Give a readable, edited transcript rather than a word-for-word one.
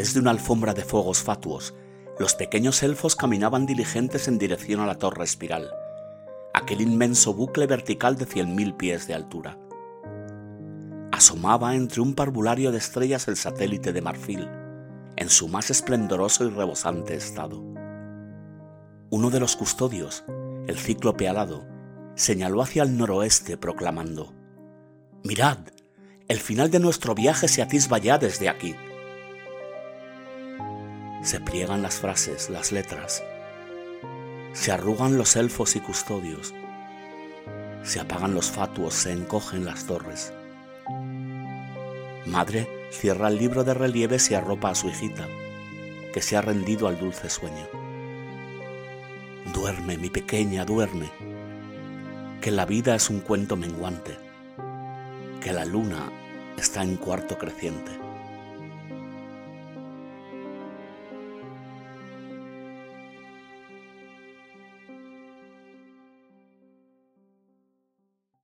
través de una alfombra de fuegos fatuos, los pequeños elfos caminaban diligentes en dirección a la torre espiral, aquel inmenso bucle vertical de 100.000 pies de altura. Asomaba entre un parvulario de estrellas el satélite de marfil, en su más esplendoroso y rebosante estado. Uno de los custodios, el cíclope alado, señaló hacia el noroeste proclamando: «Mirad, el final de nuestro viaje se atisba ya desde aquí». Se pliegan las frases, las letras. Se arrugan los elfos y custodios. Se apagan los fatuos, se encogen las torres. Madre cierra el libro de relieves y arropa a su hijita, que se ha rendido al dulce sueño. Duerme, mi pequeña, duerme, que la vida es un cuento menguante, que la luna está en cuarto creciente.